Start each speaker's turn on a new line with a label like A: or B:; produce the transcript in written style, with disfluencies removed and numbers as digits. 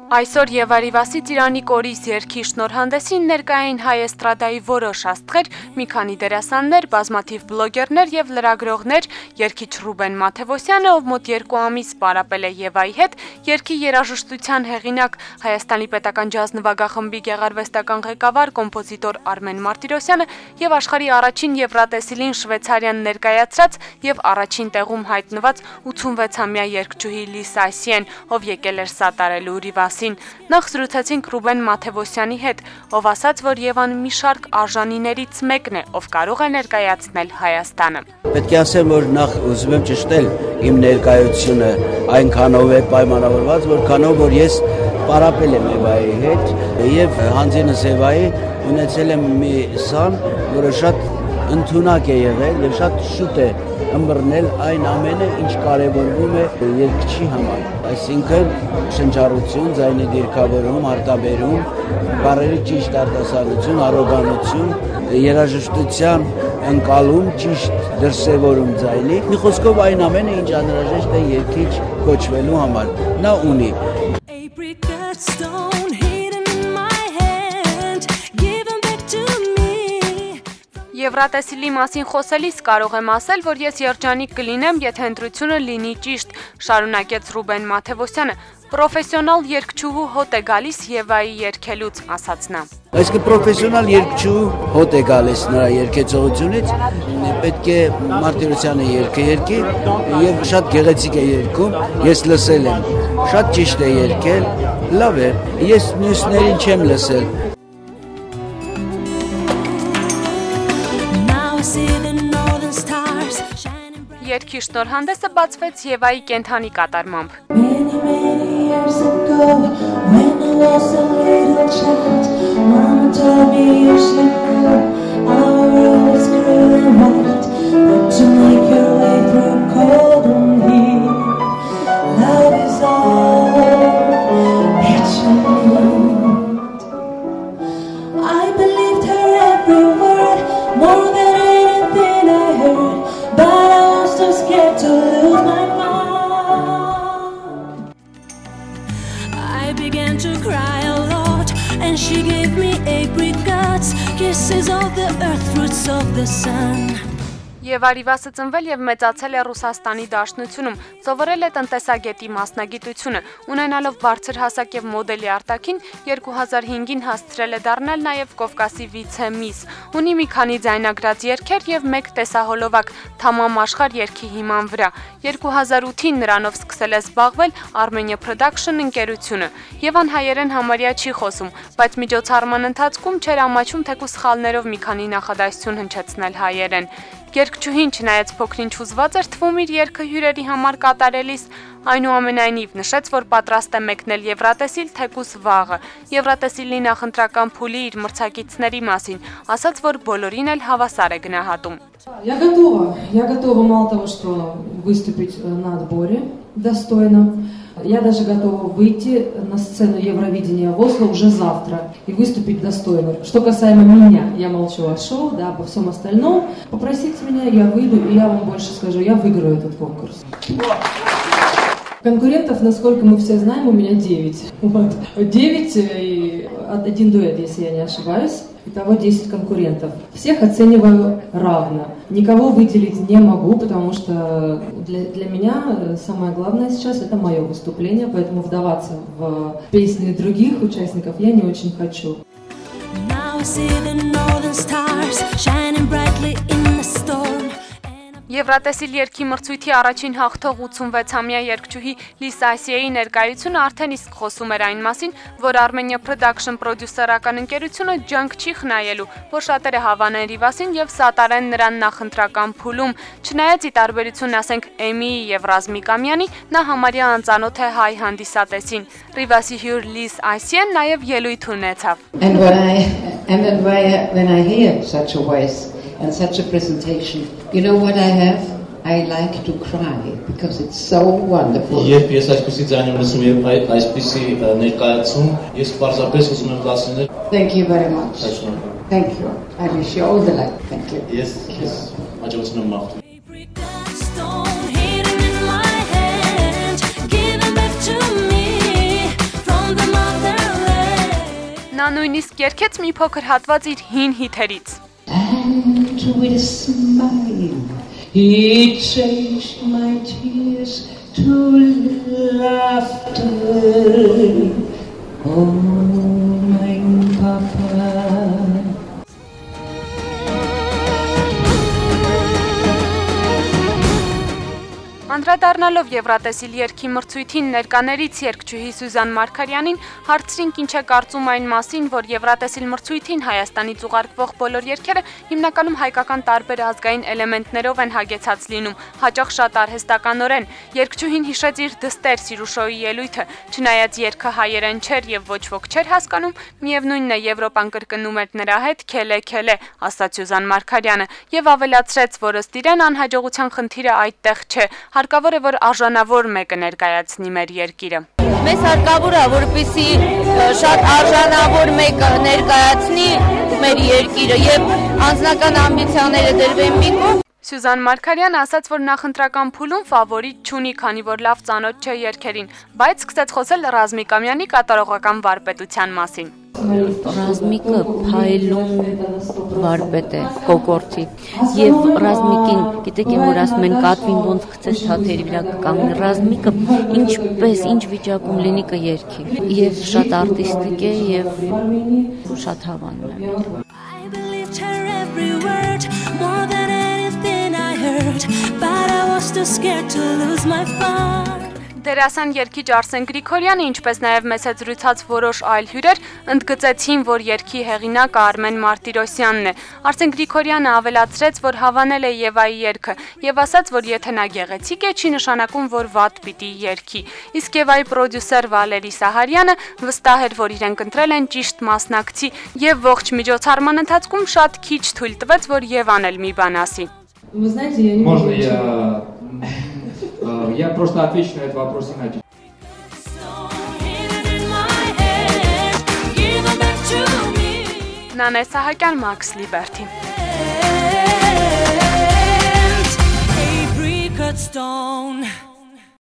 A: Այսօր Եվարի Վասի Ծիրանի կորիս երգի շնորհանդեսին ներկա էին հայ էստրադայի որոշ աստղեր, մի քանի դերասաններ, բազմաթիվ բլոգերներ եւ լրագրողներ, երգիչ Ռուբեն Մաթևոսյանը, ով մոտ 2 ամիս պարապել է Եվայի հետ, երգի երաժշտության հեղինակ Հայաստանի պետական ջազ նվագախմբի գեղարվեստական ղեկավար կոմպոզիտոր Արմեն Մարտիրոսյանը եւ աշխարհի առաջին Եվրատեսիլին Շվեյցարիան ներկայացրած եւ առաջին տեղում հայտնված 86-ամյա երգչուհի Լիս Այսիեն, ով եկել էր սատարելու Ռիվասին։ Նախ զրուցեցինք Ռուբեն Մաթևոսյանի հետ, ով ասաց, որ Եվան մի շարք արժանիներից մեկն է, ով կարող է ներկայացնել Հայաստանը։
B: Պետք է ասեմ, որ նախ ուզում եմ ճշտել իմ ներկայությունը այնքանով է պայմանավորված, որքանով որ ես պարապել եմ Եվայի հետ եւ հանձինս Եվայի ունեցել եմ մի սան, որը շատ ընդունակ է եղել եւ շատ շուտ է ըմբռնել այն ամենը, ինչ կարևորվում է երգչի համար։ Այսինքն շնչառություն, ձայնի դիրքավորում, արտաբերում, բառերի ճիշտ արտասանություն, առոգանություն, երաժշտության ընկալում, ճիշտ դրսևորում ձայնի։ Մի խոսքով այն ամենը, ինչ անհրաժեշտ է երգիչ կոչվելու համար։ Նա ունի
A: Եվրատեսիլի մասին խոսելիս կարող եմ ասել, որ ես երջանիկ կլինեմ, եթե ընտրությունը լինի ճիշտ, շարունակեց Ռուբեն Մաթևոսյանը։ Պրոֆեսիոնալ երգչուհու հոտ է գալիս Եվայի երգելուց, ասաց նա։
B: Այսինքն պրոֆեսիոնալ երգչուհու հոտ է գալիս նրա երգեցողությունից, պետք է Մարտիրոսյանը երգի եւ շատ գեղեցիկ է երգում, ես լսել եմ, շատ ճիշտ է երգել, լավ է, ես մյուսներին չեմ լսել։
A: Երգի շնորհանդեսը բացվեց Եվայի կենդանի կատարմամբ։
C: I began to cry a lot, and she gave me apricots, kisses of the earth, fruits of the sun.
A: Եվարի Վասը ծնվել եւ մեծացել է Ռուսաստանի Դաշնությունում, սովորել է տնտեսագետի մասնագիտությունը, ունենալով բարձր հասակ եւ մոդելի արտաքին, 2005-ին հասցրել է դառնալ նաեւ Կովկասի վիցե-միս, ունի մի քանի ձայնագրած երգեր եւ 1 տեսահոլովակ Թամամ աշխարհ երգի հիման վրա։ 2008-ին նրանով սկսել է զբաղվել Armenia Production ընկերությունը։ Եվան հայերեն համարյա չի խոսում, բայց միջոցառման ընթացքում չէր ամաչում թեկուզ սխալներով մի քանի նախադասություն հնչեցնել հայերեն։ Երգչուհին չնայած փոքրինչ հուզված էր թվում իր երգը հյուրերի համար կատարելիս, այնուամենայնիվ նշեց, որ պատրաստ է մեկնել Եվրատեսիլ թեկուզ վաղը։ Եվրատեսիլի նախընտրական փուլի իր մրցակիցների մասին, ասաց, որ բոլորին էլ հավասար է գնահատում։
D: Я готова мало того, что выступить на отборе достойно, я даже готова выйти на сцену Евровидения в Осло уже завтра и выступить достойно. Что касаемо меня, я молчу о шоу, да, обо всем остальном. Попросите меня, я выйду, и я вам больше скажу, я выиграю этот конкурс. Конкурентов, насколько мы все знаем, у меня 9. 9 и 1 дуэт, если я не ошибаюсь. Итого 10 конкурентов. Всех оцениваю равно. Никого выделить не могу, потому что для меня самое главное сейчас это мое выступление, поэтому вдаваться в песни других участников я не очень хочу.
A: Եվրատեսիլ երգի մրցույթի առաջին հաղթող 86-ամյա երգչուհի Լիս Այսիեի ներկայությունը արդեն իսկ խոսում էր այն մասին, որ Armenia Production պրոդյուսերական ընկերությունը ջանք չի խնայելու, որ շատերը հավանեն Ռիվասին եւ սատարեն նրան նախընտրական փուլում, չնայած ի տարբերություն ասենք Էմիի եւ Ռազմիկ Ամյանի, նա համարյա անծանոթ է հայ հանդիսատեսին։ Ռիվասի հյուր Լիս Այսիեն նաեւ ելույթ ունեցավ։
E: When I hear such a voice and such a presentation, you know what I have? I like to cry because it's so wonderful.
F: Երբ ես այսպիսի ձայնում լսում եւ այսպիսի ներկայացում, ես պարզապես ուզում եմ լսել։
E: Thank you very much. Thank you. I wish you all the luck. Thank you.
F: Ես հաջողություն եմ մաղթում։
C: Give them back to me from the
A: Նա նույնիսկ երգեց մի փոքր հատված իր հին հիթերից։
E: And with a smile, he changed my tears to laughter. Oh, my papa.
A: Անդրադառնալով Եվրատեսիլ երգի մրցույթին ներկաներից երգչուհի Սյուզան Մարգարյանին հարցրինք ինչ է կարծում այն մասին, որ Եվրատեսիլ մրցույթին Հայաստանից ուղարկվող բոլոր երգերը հիմնականում հայկական տարբեր ազգային էլեմենտներով են հագեցած լինում, հաճախ շատ արհեստականորեն։ Երգչուհին հիշեց իր դստեր Սիրուշոյի ելույթը, չնայած երգը հայերեն չէր եւ ոչ ոք չէր հասկանում, միևնույնն է Եվրոպան կրկնում էր նրա հետ քելե, ասաց Սյուզան Մարգարյանը, եւ ավելացրեց, որ ըստ իրեն անհաջողության խնդիրը այդտեղ չէ, հարկավոր է, որ արժանավոր մեկը ներկայացնի մեր երկիրը։
G: Մեզ հարկավոր է, որպեսզի շատ արժանավոր մեկը ներկայացնի մեր երկիրը եւ անձնական ամբիցիաները դրվեն մի կողմ։
A: Սյուզան Մարգարյանը ասաց, որ նախընտրական փուլում ֆավորիտ չունի, քանի որ լավ ծանոթ չէ երգերին, բայց սկսեց խոսել Ռազմիկ Ամյանի կատարողական վարպետության մասին։
G: Ռազմիկը փայլուն վարպետ է, կոկորտի, եւ Ռազմիկին, գիտեք, որ ասում են կատվին ոնց գցես թաթերի վրա կկանգնի, Ռազմիկը ինչպես, ինչ վիճակում լինի կերքի, եւ շատ արտիստիկ է եւ շատ հավանում է։
C: I believed her every word, more than anything I heard, but I was too scared to lose my fun.
A: Դերասան երգիչ Արսեն Գրիգորյանը, ինչպես նաև մեծ զրուցած որոշ այլ հյուրեր, ընդգծեցին, որ երգի հեղինակը Արմեն Մարտիրոսյանն է։ Արսեն Գրիգորյանը ավելացրեց, որ հավանել է Եվայի երգը եւ ասաց, որ եթե նա գեղեցիկ է, չի նշանակում, որ վատ պիտի երգի։ Իսկ Եվայի պրոդյուսեր Վալերի Սահարյանը վստահ էր, որ իրենք ընտրել են ճիշտ մասնակցի եւ ողջ միջոցառման ընթացքում շատ քիչ թույլ տվեց, որ Եվան էլ մի բան ասի։
D: Вы знаете, я не
H: Можно я просто отвечу на этот вопрос иначе.
A: Նանե Սահակյան, Մաքս Լիբերթի։
C: Apricot stone.